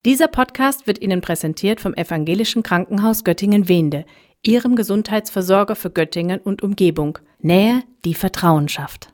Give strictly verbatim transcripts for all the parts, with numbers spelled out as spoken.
Dieser Podcast wird Ihnen präsentiert vom Evangelischen Krankenhaus Göttingen-Wehnde, Ihrem Gesundheitsversorger für Göttingen und Umgebung. Nähe, die Vertrauen schafft.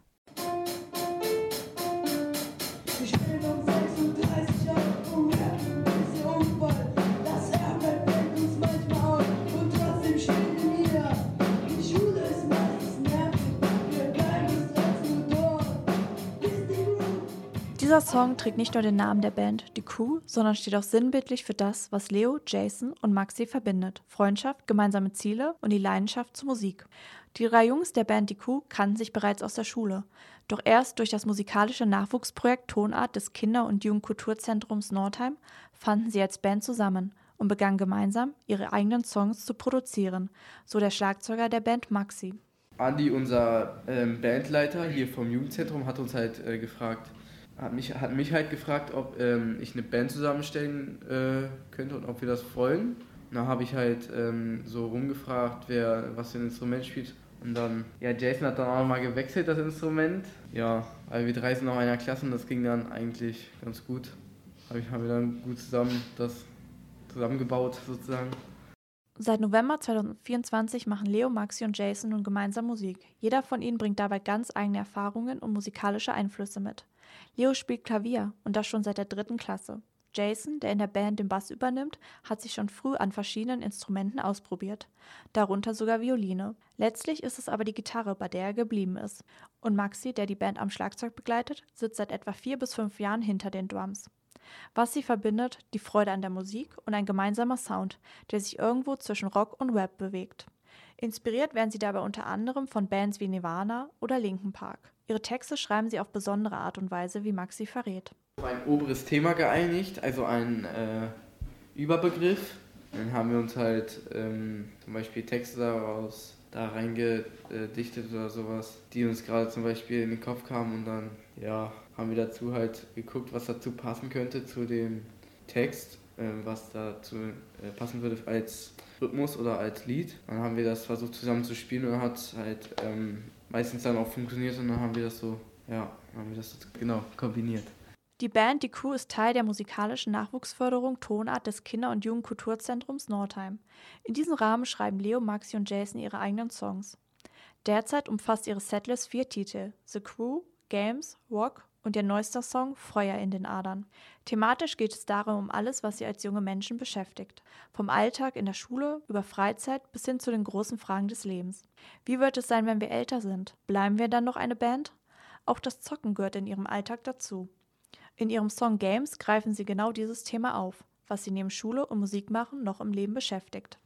Dieser Song trägt nicht nur den Namen der Band, die Crew, sondern steht auch sinnbildlich für das, was Leo, Jason und Maxi verbindet: Freundschaft, gemeinsame Ziele und die Leidenschaft zur Musik. Die drei Jungs der Band Die Crew kannten sich bereits aus der Schule. Doch erst durch das musikalische Nachwuchsprojekt Tonart des Kinder- und Jugendkulturzentrums Nordheim fanden sie als Band zusammen und begannen gemeinsam, ihre eigenen Songs zu produzieren, so der Schlagzeuger der Band Maxi. Andi, unser ähm, Bandleiter hier vom Jugendzentrum, hat uns halt äh, gefragt, Hat mich, hat mich halt gefragt, ob ähm, ich eine Band zusammenstellen äh, könnte und ob wir das wollen. Und da habe ich halt ähm, so rumgefragt, wer was für ein Instrument spielt. Und dann, ja, Jason hat dann auch mal gewechselt, das Instrument. Ja, weil wir drei sind noch in einer Klasse und das ging dann eigentlich ganz gut. Hab ich, haben wir dann gut zusammen das zusammengebaut sozusagen. Seit November zweitausendvierundzwanzig machen Leo, Maxi und Jason nun gemeinsam Musik. Jeder von ihnen bringt dabei ganz eigene Erfahrungen und musikalische Einflüsse mit. Leo spielt Klavier und das schon seit der dritten Klasse. Jason, der in der Band den Bass übernimmt, hat sich schon früh an verschiedenen Instrumenten ausprobiert, darunter sogar Violine. Letztlich ist es aber die Gitarre, bei der er geblieben ist. Und Maxi, der die Band am Schlagzeug begleitet, sitzt seit etwa vier bis fünf Jahren hinter den Drums. Was sie verbindet, die Freude an der Musik und ein gemeinsamer Sound, der sich irgendwo zwischen Rock und Rap bewegt. Inspiriert werden sie dabei unter anderem von Bands wie Nirvana oder Linkin Park. Ihre Texte schreiben sie auf besondere Art und Weise, wie Maxi verrät. Ein oberes Thema geeinigt, also ein äh, Überbegriff. Dann haben wir uns halt ähm, zum Beispiel Texte daraus da reingedichtet oder sowas, die uns gerade zum Beispiel in den Kopf kamen, und dann ja, haben wir dazu halt geguckt, was dazu passen könnte zu dem Text, äh, was dazu äh, passen würde als Rhythmus oder als Lied. Dann haben wir das versucht zusammen zu spielen und dann hat es halt ähm, meistens dann auch funktioniert und dann haben wir das so, ja, haben wir das so, genau kombiniert. Die Band Die Crew ist Teil der musikalischen Nachwuchsförderung Tonart des Kinder- und Jugendkulturzentrums Nordheim. In diesem Rahmen schreiben Leo, Maxi und Jason ihre eigenen Songs. Derzeit umfasst ihre Setlist vier Titel: The Crew, Games, Rock und ihr neuester Song Feuer in den Adern. Thematisch geht es darum um alles, was sie als junge Menschen beschäftigt. Vom Alltag in der Schule über Freizeit bis hin zu den großen Fragen des Lebens. Wie wird es sein, wenn wir älter sind? Bleiben wir dann noch eine Band? Auch das Zocken gehört in ihrem Alltag dazu. In ihrem Song Games greifen sie genau dieses Thema auf, was sie neben Schule und Musik machen noch im Leben beschäftigt.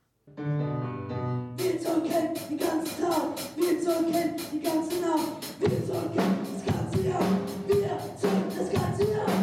Wir zocken den ganzen Tag, wir zocken die ganze Nacht, wir zocken das ganze Jahr, wir zocken das ganze Jahr.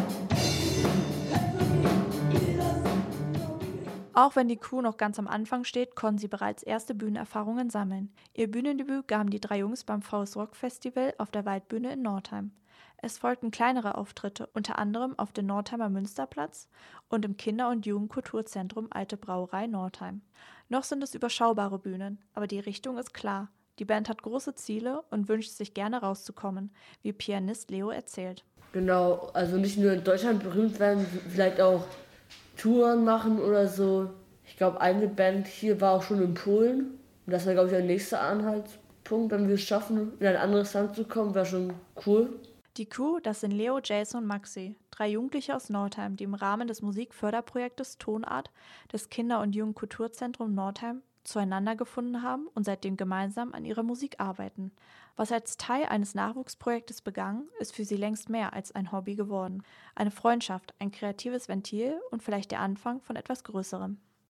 Auch wenn die Crew noch ganz am Anfang steht, konnten sie bereits erste Bühnenerfahrungen sammeln. Ihr Bühnendebüt gaben die drei Jungs beim V S Rock Festival auf der Waldbühne in Nordheim. Es folgten kleinere Auftritte, unter anderem auf dem Nordheimer Münsterplatz und im Kinder- und Jugendkulturzentrum Alte Brauerei Nordheim. Noch sind es überschaubare Bühnen, aber die Richtung ist klar. Die Band hat große Ziele und wünscht sich gerne rauszukommen, wie Pianist Leo erzählt. Genau, also nicht nur in Deutschland berühmt werden, vielleicht auch Touren machen oder so. Ich glaube, eine Band hier war auch schon in Polen. Und das wäre, glaube ich, der nächste Anhaltspunkt, wenn wir es schaffen, in ein anderes Land zu kommen, wäre schon cool. Die Crew, das sind Leo, Jason und Maxi, drei Jugendliche aus Nordheim, die im Rahmen des Musikförderprojektes Tonart des Kinder- und Jugendkulturzentrums Nordheim zueinander gefunden haben und seitdem gemeinsam an ihrer Musik arbeiten. Was als Teil eines Nachwuchsprojektes begann, ist für sie längst mehr als ein Hobby geworden. Eine Freundschaft, ein kreatives Ventil und vielleicht der Anfang von etwas Größerem.